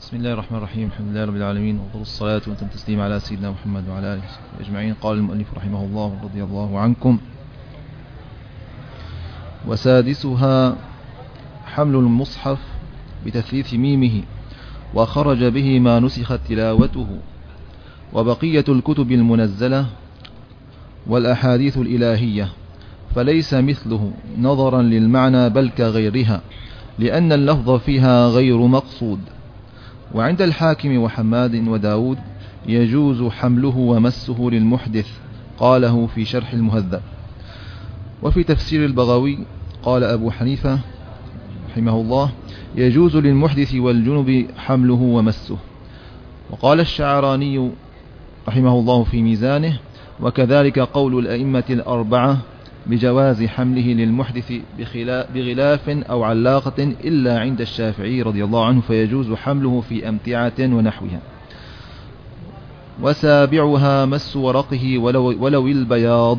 بسم الله الرحمن الرحيم. الحمد لله رب العالمين، وأفضل الصلاة وأتم التسليم على سيدنا محمد وعلى آله وصحبه أجمعين. قال المؤلف رحمه الله رضي الله عنكم: وسادسها حمل المصحف بتثليث ميمه، وخرج به ما نسخت تلاوته، وبقية الكتب المنزلة والأحاديث الإلهية، فليس مثله نظرا للمعنى بل كغيرها، لأن اللفظ فيها غير مقصود. وعند الحاكم وحماد وداود يجوز حمله ومسه للمحدث، قاله في شرح المهذب. وفي تفسير البغوي قال أبو حنيفة رحمه الله: يجوز للمحدث والجنب حمله ومسه. وقال الشعراني رحمه الله في ميزانه: وكذلك قول الأئمة الأربعة بجواز حمله للمحدث بغلاف أو علاقة، إلا عند الشافعي رضي الله عنه فيجوز حمله في أمتعة ونحوها. وسابعها مس ورقه ولو البياض.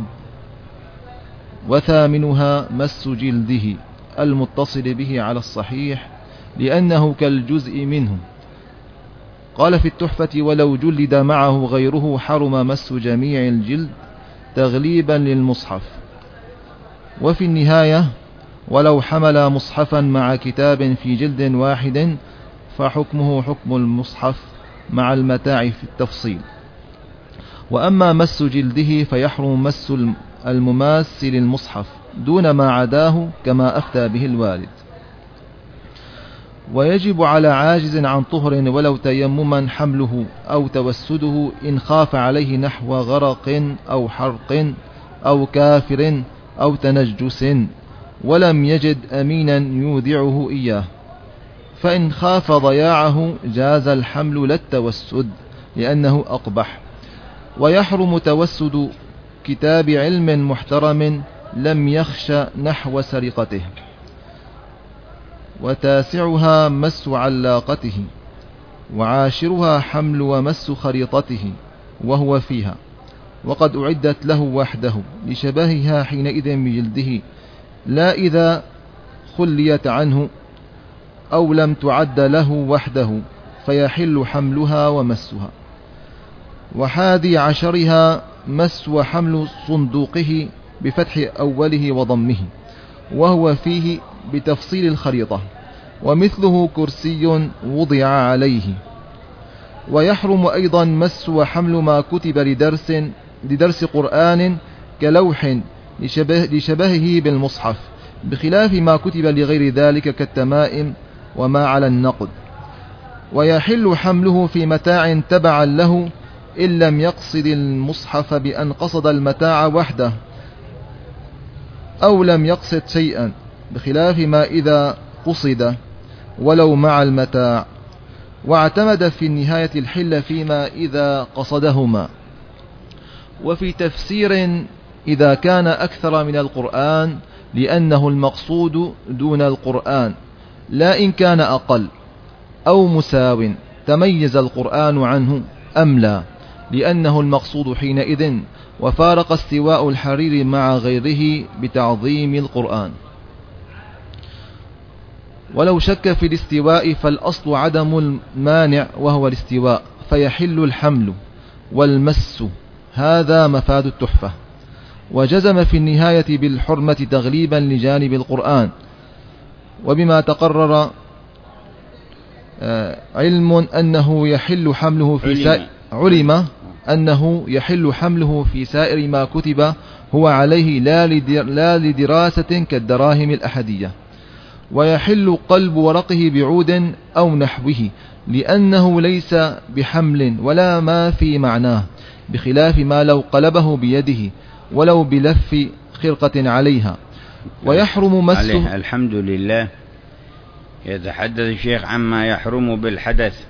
وثامنها مس جلده المتصل به على الصحيح، لأنه كالجزء منه. قال في التحفة: ولو جلد معه غيره حرم مس جميع الجلد تغليبا للمصحف. وفي النهاية: ولو حمل مصحفا مع كتاب في جلد واحد فحكمه حكم المصحف مع المتاع في التفصيل. وأما مس جلده فيحرم مس المماس للمصحف دون ما عداه، كما أفتى به الوالد. ويجب على عاجز عن طهر ولو تيمما حمله أو توسده، إن خاف عليه نحو غرق أو حرق أو كافر أو تنجس ولم يجد أمينا يودعه إياه، فإن خاف ضياعه جاز الحمل لا التوسد، لأنه أقبح. ويحرم توسد كتاب علم محترم لم يخش نحو سرقته. وتاسعها مس علاقته. وعاشرها حمل ومس خريطته وهو فيها، وقد أعدت له وحده لشبهها حينئذ بجلده، لا إذا خليت عنه أو لم تعد له وحده، فيحل حملها ومسها. وحادي عشرها مس وحمل صندوقه بفتح أوله وضمه، وهو فيه بتفصيل الخريطة، ومثله كرسي وضع عليه. ويحرم أيضا مس وحمل ما كتب لدرس قرآن كلوح لشبهه بالمصحف، بخلاف ما كتب لغير ذلك كالتمائم وما على النقد. ويحل حمله في متاع تبعا له، إن لم يقصد المصحف بأن قصد المتاع وحده أو لم يقصد شيئا، بخلاف ما إذا قصد ولو مع المتاع. واعتمد في النهاية الحل فيما إذا قصدهما. وفي تفسير: إذا كان أكثر من القرآن، لأنه المقصود دون القرآن، لا إن كان أقل أو مساو تميز القرآن عنه أم لا، لأنه المقصود حينئذ، وفارق استواء الحرير مع غيره بتعظيم القرآن. ولو شك في الاستواء فالأصل عدم المانع وهو الاستواء، فيحل الحمل والمس. هذا مفاد التحفة. وجزم في النهاية بالحرمة تغليبا لجانب القرآن. وبما تقرر علم أنه يحل حمله في سائر ما كتب هو عليه، لا لدراسة كالدراهم الأحدية. ويحل قلب ورقه بعود أو نحوه، لأنه ليس بحمل ولا ما في معناه، بخلاف ما لو قلبه بيده ولو بلف خرقة عليها. ويحرم مسه. الحمد لله. يتحدث الشيخ عما يحرم بالحدث،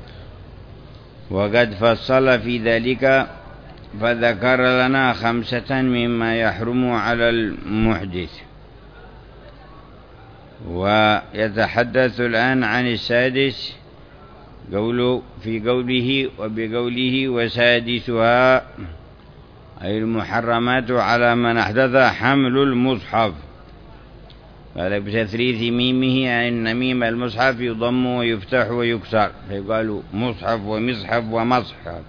وقد فصل في ذلك فذكر لنا 5 مما يحرم على المحدث. ويتحدث الآن عن السادس، في قوله وبقوله: وسادسها أي المحرمات على من أحدث حمل المصحف. قال بتثليث ميمه أن ميم المصحف يضم ويفتح ويكسر، فيقالوا مصحف ومصحف ومصحف.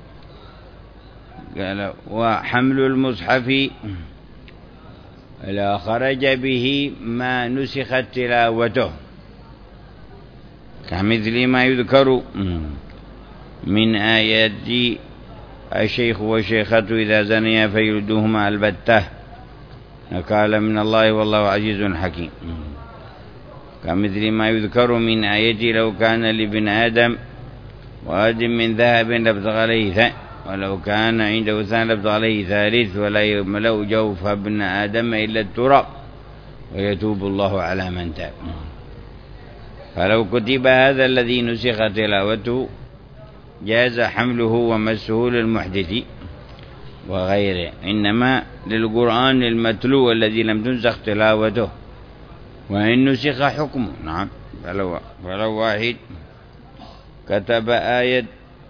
قال وحمل المصحف لا خرج به ما نسخت تلاوته، كمثل ما يذكر من آيات الشيخ والشيخة إذا زنيا فيلدوهما البتة نكالا من الله والله عزيز حكيم، كمثل ما يذكر من آية لو كان لابن آدم واد من ذهب لابتغى عليه ولو كان عنده ثاني لابتغى عليه ثالث ولا يملأ جوف ابن آدم إلا التراب ويتوب الله على من تاب. فلو كتب هذا الذي نسخ تلاوته جاز حمله ومسه للمحدث وغيره، إنما للقرآن المتلو الذي لم تنسخ تلاوته، وإن نسخ حكمه. نعم، فلو واحد كتب آية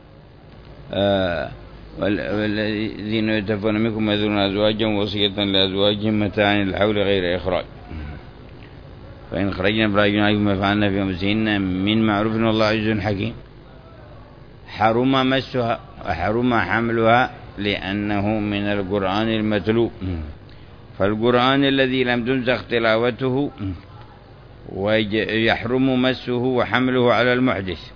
والذين يتوفون منكم يذرون أزواجا وصية لأزواجهم متاعا الحول غير إخراج، فإن خرجنا فلا جناح عليكم فعلنا في أنفسهن من معروف والله عزيز حكيم. حرم مسها وحرم حملها لأنه من القرآن المتلو، فالقرآن الذي لم تنسخ تلاوته ويحرم مسه وحمله على المحدث.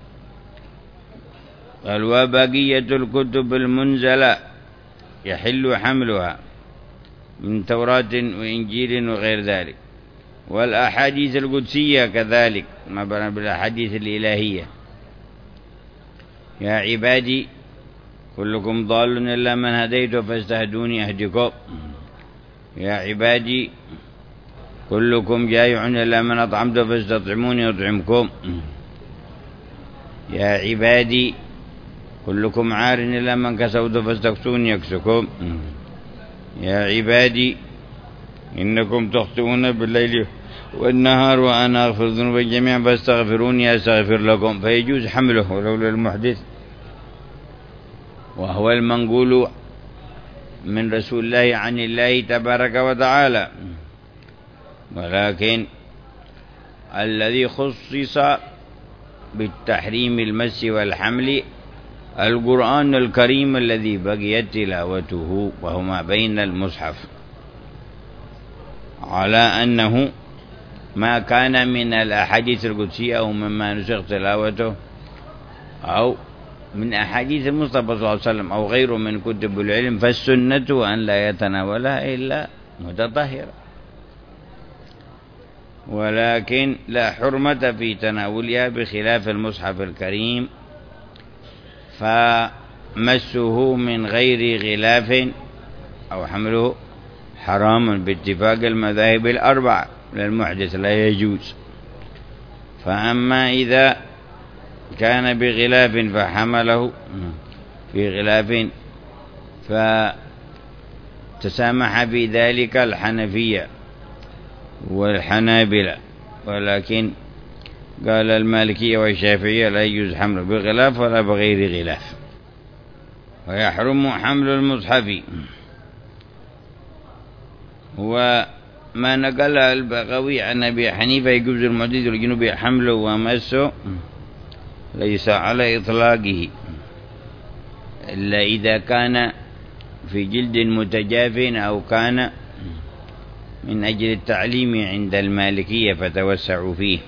قال وبقية الكتب المنزلة يحل حملها من توراة وإنجيل وغير ذلك، والأحاديث القدسية كذلك ما بين بالأحاديث الإلهية. يا عبادي كلكم ضال إلا من هديته فاستهدوني أهدكم، يا عبادي كلكم جائع إلا من أطعمته فاستطعموني أطعمكم، يا عبادي كلكم عار إلا من كسوته فاستكسوني يكسكم، يا عبادي إنكم تخطئون بالليل والنهار وأنا أغفر الذنوب جميعا فاستغفروني أستغفر لكم. فيجوز حمله ولو للمحدث، وهو المنقول من رسول الله عن الله تبارك وتعالى. ولكن الذي خصص بالتحريم المس والحمل القرآن الكريم الذي بقيت تلاوته وهو ما بين المصحف، على أنه ما كان من الأحاديث القدسية أو مما نسخ تلاوته أو من أحاديث المصطفى صلى الله عليه وسلم أو غيره من كتب العلم، فالسنة أن لا يتناولها إلا متطهرا، ولكن لا حرمة في تناولها بخلاف المصحف الكريم، فمسه من غير غلاف أو حمله حرام باتفاق المذاهب الأربعة للمحدث لا يجوز. فأما إذا كان بغلاف فحمله في غلاف فتسامح في ذلك الحنفية والحنابلة، ولكن قال المالكية والشافعية لا يجوز حمله بغلاف ولا بغير غلاف. ويحرم حمل المصحف، وما نقل البغوي عن أبي حنيفة يجوز المحدث والجنوب حمله ومسه ليس على إطلاقه إلا إذا كان في جلد متجاف أو كان من أجل التعليم عند المالكية فتوسعوا فيه،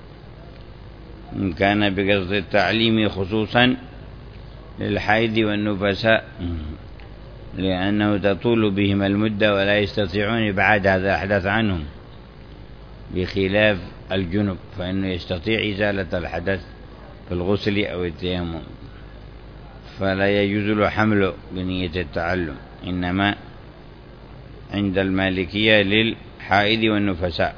إن كان بقصد التعليم خصوصا للحيض والنفساء لأنه تطول بهم المدة ولا يستطيعون إبعاد هذا الحدث عنهم، بخلاف الجنب فإنه يستطيع إزالة الحدث في الغسل أو التيمم، فلا يجوز له حمله بنية التعلم، إنما عند المالكية للحائض والنفساء.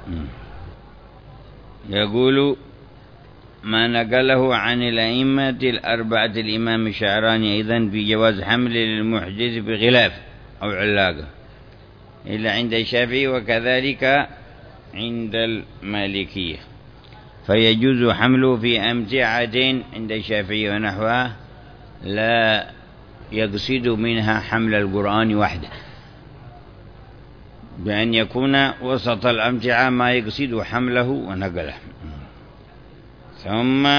يقول ما نقله عن الأئمة الأربعة الإمام الشعراني أيضا في جواز حمل للمحدث بغلاف أو علاقة إلا عند الشافعي وكذلك عند المالكية، فيجوز حمله في أمتعة عند الشافعي ونحوها لا يقصد منها حمل القرآن وحده، بأن يكون وسط الأمتعة ما يقصد حمله ونقله. ثم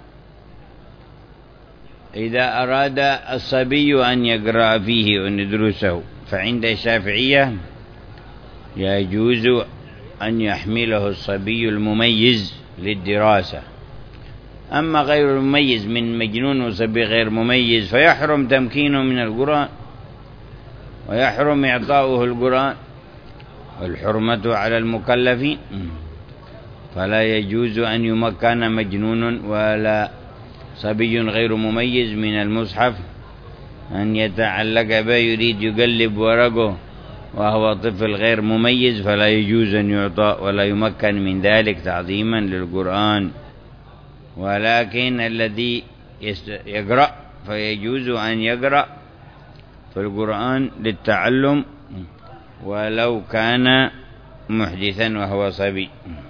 إذا أراد الصبي أن يقرأ فيه وأن يدرسه فعند الشافعية يجوز أن يحمله الصبي المميز للدراسة. أما غير المميز من مجنون وصبي غير مميز فيحرم تمكينه من القرآن ويحرم إعطاؤه القرآن، والحرمة على المكلفين، فلا يجوز أن يمكن مجنون ولا صبي غير مميز من المصحف أن يتعلق به يريد يقلب ورقه وهو طفل غير مميز، فلا يجوز أن يعطى ولا يمكن من ذلك تعظيما للقرآن. ولكن الذي يقرأ فيجوز أن يقرأ في القرآن للتعلم ولو كان محدثا وهو صبي.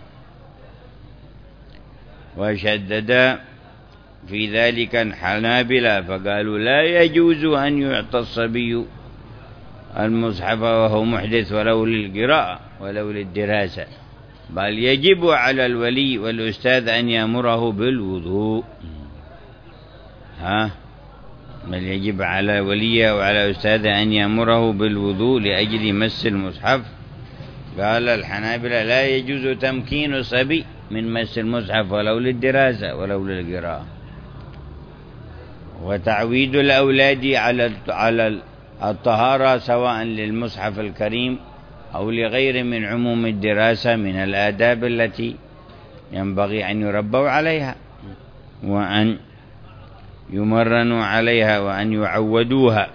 وشدد في ذلك الحنابلة فقالوا لا يجوز أن يعطى الصبي المصحف وهو محدث ولو للقراءة ولو للدراسة، بل يجب على الولي والأستاذ أن يأمره بالوضوء. بل يجب على الولي وعلى الأستاذ أن يأمره بالوضوء لأجل مس المصحف. قال الحنابلة لا يجوز تمكين الصبي من مس المصحف ولو للدراسة ولو للقراءة. وتعويد الأولاد على الطهارة سواء للمصحف الكريم أو لغير من عموم الدراسة من الآداب التي ينبغي أن يربوا عليها وأن يمرنوا عليها وأن يعودوها.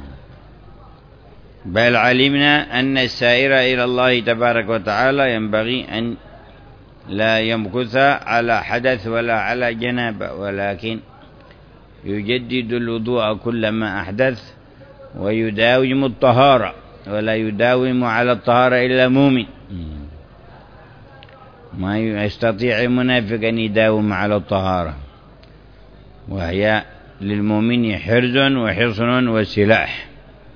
بل علمنا أن السائر إلى الله تبارك وتعالى ينبغي أن لا يمكث على حدث ولا على جنابة، ولكن يجدد الوضوء كلما أحدث ويداوم الطهارة، ولا يداوم على الطهارة إلا مؤمن. ما يستطيع المنافق أن يداوم على الطهارة، وهي للمؤمن حرز وحصن وسلاح،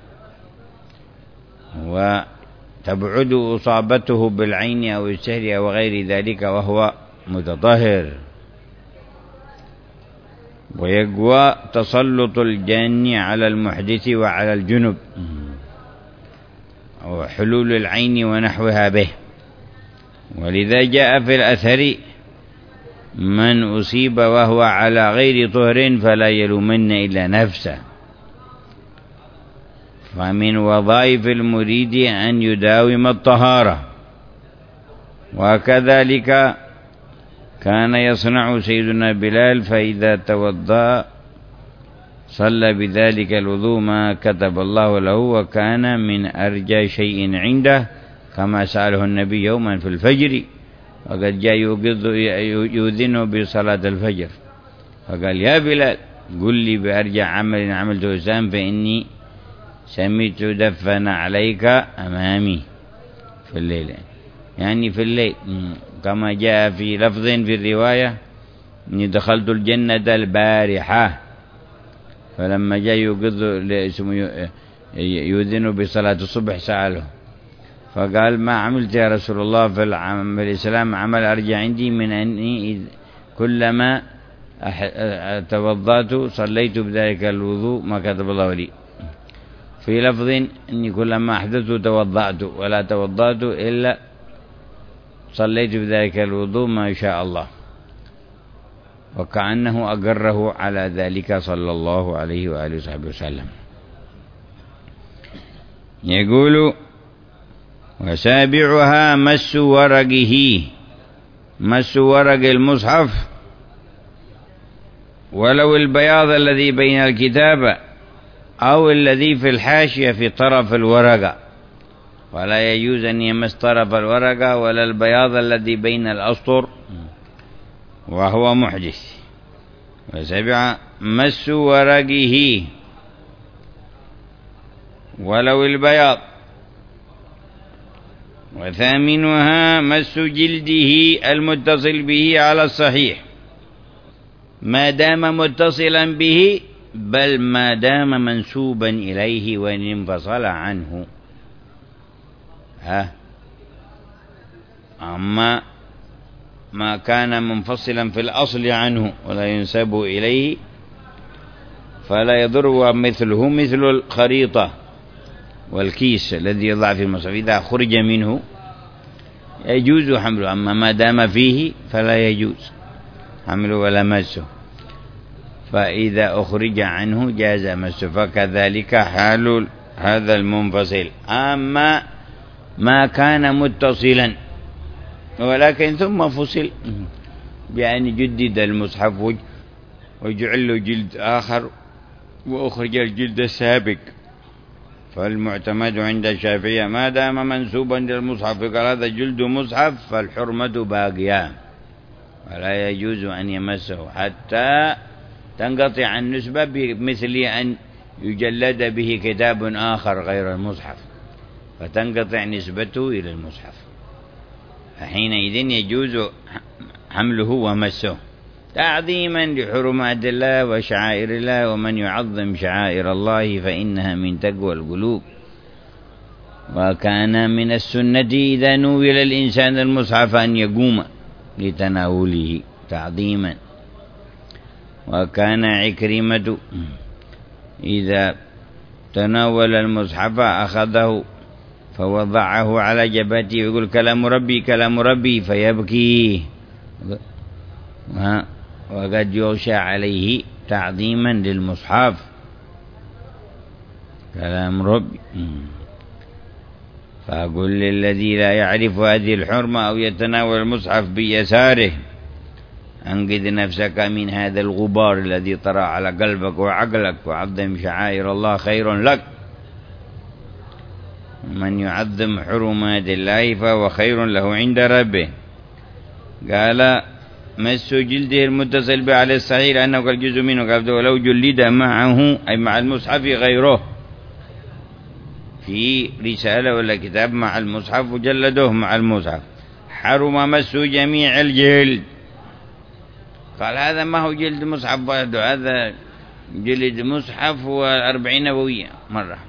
وتبعد إصابته بالعين أو السهر أو غير ذلك وهو متطهر. ويقوى تسلط الجن على المحدث وعلى الجنب وحلول العين ونحوها به. ولذا جاء في الأثر من أصيب وهو على غير طهر فلا يلومن إلا نفسه. فمن وظائف المريد أن يداوم الطهارة، وكذلك كان يصنع سيدنا بلال، فإذا توضأ صلى بذلك الوضوء ما كتب الله له، وكان من أرجى شيء عنده كما سأله النبي يوما في الفجر وقد جاء يؤذنه بصلاة الفجر، فقال يا بلال قل لي بأرجى عمل عملته إسلام فإني سمعت دفن عليك أمامي في الليل، يعني في الليل، كما جاء في لفظ في الرواية إني دخلت الجنة البارحة، فلما جاء يؤذن بصلاة الصبح سأله فقال ما عملت يا رسول الله في الإسلام عمل أرجع عندي من أني كلما توضأت صليت بذلك الوضوء ما كتب الله لي. في لفظ إني كلما أحدثت توضأت ولا توضأت إلا صليت بذلك الوضوء ما شاء الله، وكأنه أقره على ذلك صلى الله عليه وآله وصحبه وسلم. يقول وسابعها مس ورقه، مس ورق المصحف ولو البياض الذي بين الكتابة أو الذي في الحاشية في طرف الورقة، ولا يجوز أن يمس طرف الورقة ولا البياض الذي بين الأسطر وهو محدث. وسبع مس ورقه ولو البياض. وثامنها مس جلده المتصل به على الصحيح ما دام متصلا به، بل ما دام منسوبا إليه وإن انفصل عنه. أما ما كان منفصلا في الأصل عنه ولا ينسب إليه فلا يضر مثله، مثل الخريطة والكيس الذي يضع في المصحف إذا خرج منه يجوز حمله، أما ما دام فيه فلا يجوز حمله ولا مسه، فإذا أخرج عنه جاز مسه. فكذلك حال هذا المنفصل. أما ما كان متصلا ولكن ثم فصل بأن جدد المصحف وجعل له جلد آخر وأخرج الجلد السابق، فالمعتمد عند الشافعية ما دام منسوبا للمصحف قال هذا جلد مصحف فالحرمة باقية ولا يجوز أن يمسه حتى تنقطع النسبة، بمثل أن يجلد به كتاب آخر غير المصحف فتنقطع نسبته إلى المصحف، فحينئذ يجوز حمله ومسه تعظيما لحرمات الله وشعائر الله، ومن يعظم شعائر الله فإنها من تقوى القلوب. وكان من السنة إذا نوّل الإنسان المصحف أن يقوم لتناوله تعظيما. وكان عكرمة إذا تناول المصحف أخذه فوضعه على جبهته ويقول كلام ربي كلام ربي فيبكي، وقد يغشى عليه تعظيما للمصحف كلام ربي. فأقول للذي لا يعرف هذه الحرمة أو يتناول المصحف بيساره أنقذ نفسك من هذا الغبار الذي طرأ على قلبك وعقلك، وعظم شعائر الله خير لك. من يعظم حرمات الله فهو خير له عند ربه. قال مس جلده المتصل به على الصحيح لأنه قال جزء منه، قال ولو جلد معه أي مع المصحف غيره في رسالة ولا كتاب مع المصحف وجلده مع المصحف حرم مس جميع الجلد. قال هذا ما هو جلد مصحف بعده، هذا جلد مصحف و40 نووية مرة،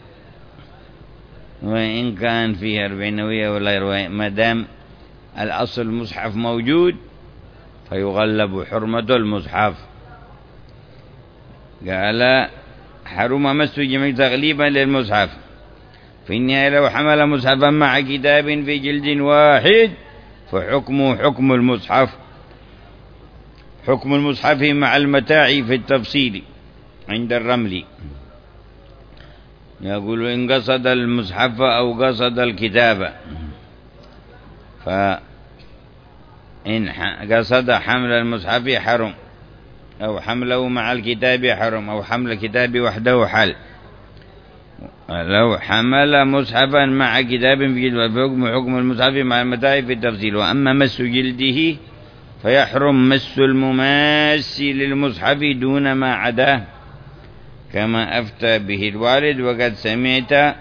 وإن كان فيه 40 نووية ولا رواية ما دام الأصل المصحف موجود فيغلب حرمة المصحف. قال حرم مس جميع تغليبا للمصحف. في النهاية لو حمل مصحفا مع كتاب في جلد واحد فحكمه حكم المصحف، حكم المصحف مع المتاع في التفصيل عند الرمل. يقول إن قصد المصحف أو قصد الكتابة، فإن قصد حمل المصحف حرم، أو حمله مع الكتاب حرم، أو حمل الكتاب وحده حل. لو حمل مصحفا مع كتاب في جلد فحكم حكم المصحف مع المتاع في التفصيل. وأما مس جلده فيحرم مس المماس للمصحف دون ما عداه كما أفتى به الوالد. وقد سمعت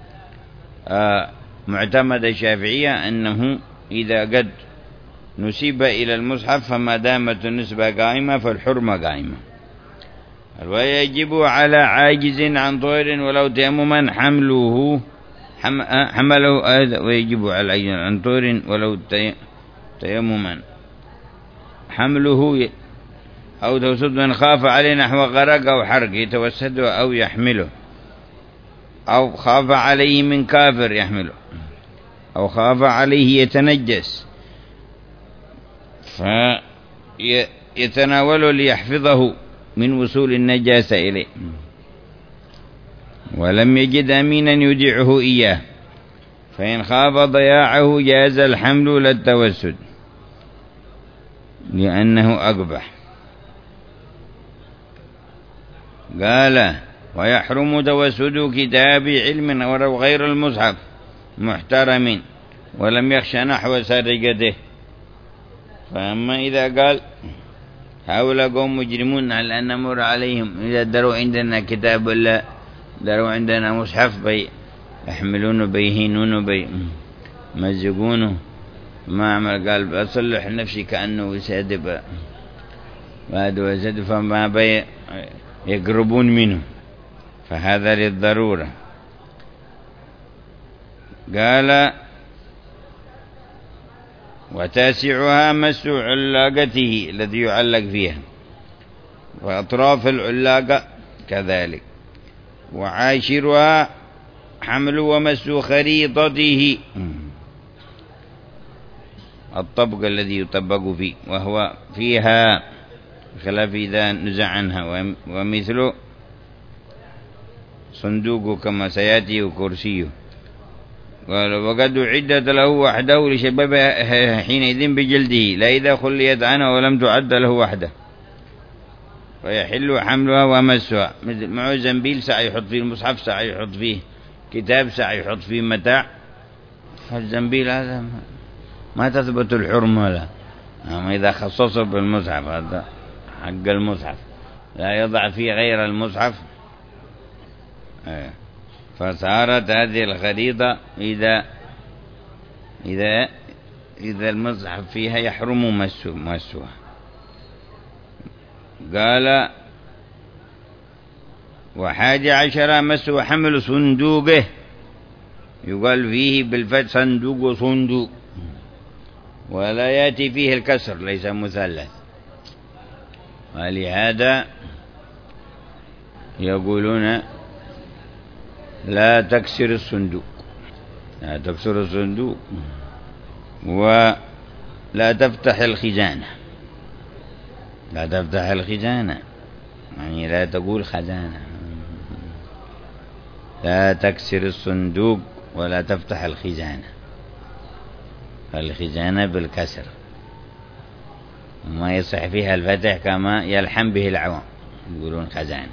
معتمد الشافعية أنه إذا قد نسب إلى المصحف فما دامت النسبة قائمة فالحرمة قائمة. ويجب على عاجز عن طهر ولو تيمما حمله ويجب على عاجز عن طهر ولو تيمما حمله أو توسد من خاف عليه نحو غرق أو حرق يتوسده أو يحمله، أو خاف عليه من كافر يحمله، أو خاف عليه يتنجس فيتناوله ليحفظه من وصول النجاسة إليه، ولم يجد أمينا يدعه إياه فإن خاف ضياعه جاز الحمل للتوسد لأنه أقبح. قال ويحرم توسد كتاب علم ولو غير المصحف محترم ولم يخش نحو سرقته. فأما إذا قال هؤلاء قوم مجرمون على أن نمر عليهم إذا دروا عندنا كتاب ولا دروا عندنا مصحف يحملونه بيهينونه بيمزقونه ما عمل، قال بصلح نفسي كأنه وساد بعد وساد فما يقربون منه، فهذا للضرورة. قال وتاسعها مس علاقته الذي يعلق فيها وأطراف العلاقة كذلك. وعاشرها حمل ومس خريطته الطبق الذي يطبق فيه وهو فيها خلاف إذا نزع عنها. ومثل صندوق كما سيأتي وكرسيه. قال وقد عدت له وحده لشبابه حينئذ بجلده لا إذا خليت عنه ولم تعد له وحده فيحل حملها ومسها. مثل معه زنبيل ساعة يحط فيه المصحف، ساعة يحط فيه كتاب، ساعة يحط فيه متاع. فالزنبيل هذا ما تثبت الحرمة له. أما إذا خصصه بالمصحف هذا حق المصحف لا يضع فيه غير المصحف. فصارت هذه الخريطة إذا المصحف فيها يحرم مسها. قال وحادي عشر مسه حمل صندوقه يقال فيه بالفتح صندوق وصندوق ولا يأتي فيه الكسر ليس مثلث. ولهذا يقولون لا تكسر الصندوق، لا تكسر الصندوق ولا تفتح الخزانة. لا تفتح الخزانة يعني لا تقول خزانة. لا تكسر الصندوق ولا تفتح الخزانة. الخزانة بالكسر وما يصح فيها الفتح كما يلحم به العوام يقولون خزانة.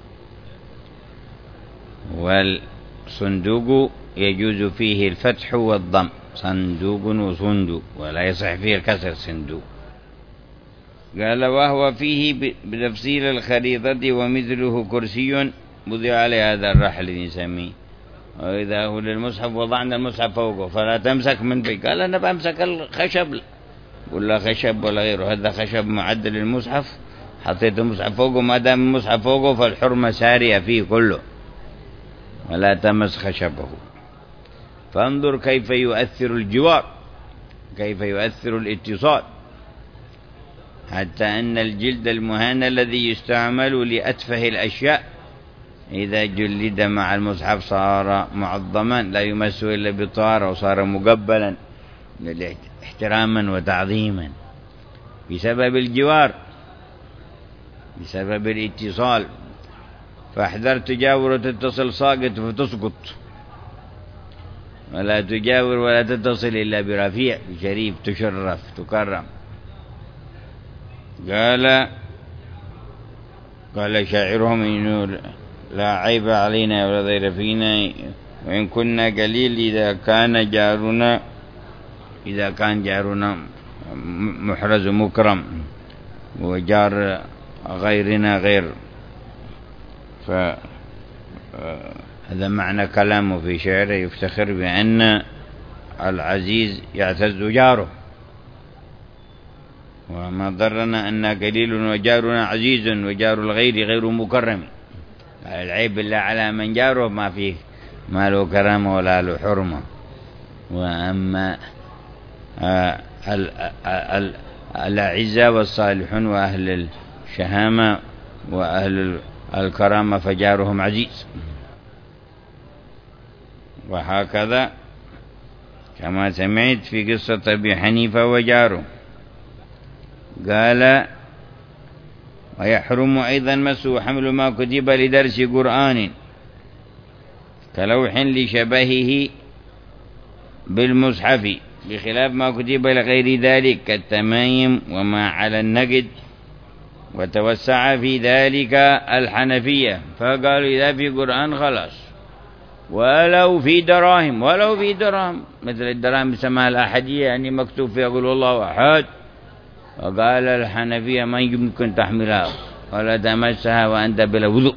والصندوق يجوز فيه الفتح والضم صندوق وصندوق ولا يصح فيه الكسر صندوق. قال وهو فيه بتفصيل الخريطة ومثله كرسي وضع عليه هذا الرحل نسميه. وإذا هو للمصحف وضعنا المصحف فوقه فلا تمسك من فيه. قال أنا بمسك الخشب. قل لا خشب ولا غيره، هذا خشب معدل للمصحف حطيت المصحف فوقه، ما دام المصحف فوقه فالحرمة سارية فيه كله ولا تمس خشبه. فانظر كيف يؤثر الجوار، كيف يؤثر الاتصال، حتى أن الجلد المهان الذي يستعمل لأتفه الأشياء إذا جلد مع المصحف صار معظما لا يمس إلا بطهارة وصار مقبلا احتراما وتعظيما بسبب الجوار، بسبب الاتصال. فاحذر تجاور وتتصل ساقط فتسقط، ولا تجاور ولا تتصل إلا برفيع بشريف تشرف تكرم. قال شاعرهم إنه لا عيب علينا ولا ضير فينا وإن كنا قليل إذا كان جارنا محرز مكرم وجار غيرنا غير. فهذا معنى كلامه في شعره يفتخر بأن العزيز يعتز جاره، وما ضرنا أن قليل وجارنا عزيز وجار الغير غير مكرم. العيب بالله على من جاره ما فيه ما له كرامة ولا له حرمة. وأما الأعزة والصالحون وأهل الشهامة وأهل الكرامة فجارهم عزيز. وهكذا كما سمعت في قصة أبي حنيفة وجاره. قال ويحرم أيضا مسه حمل ما كتب لدرس قرآن كلوح لشبهه بالمصحف بخلاف ما كتب لغير ذلك كالتمايم وما على النقد. وتوسع في ذلك الحنفية فقالوا إذا في قرآن خلاص ولو في دراهم، ولو في دراهم مثل الدراهم بسماها الأحدية يعني مكتوب فيها قل الله أحد. وقال الحنفية ما يمكن تحملها ولا تمسها وأنت بلا وضوء.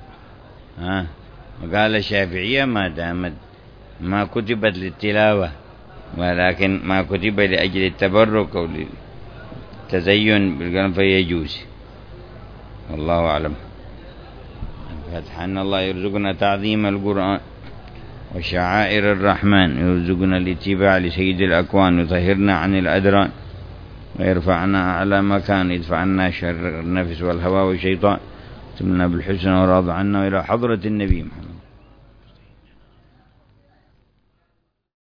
وقال الشافعية ما دامت ما كتبت للتلاوة ولكن ما كتب لأجل التبرك أو للتزين بالقرآن فيجوز. والله أعلم. فتح أن الله يرزقنا تعظيم القرآن وشعائر الرحمن، يرزقنا الاتباع لسيد الأكوان، يطهرنا عن الأدران ويرفعنا أعلى مكان، يدفع عنا شر النفس والهوى والشيطان، تمنا بالحسن وراض عنا إلى حضرة النبي محمد.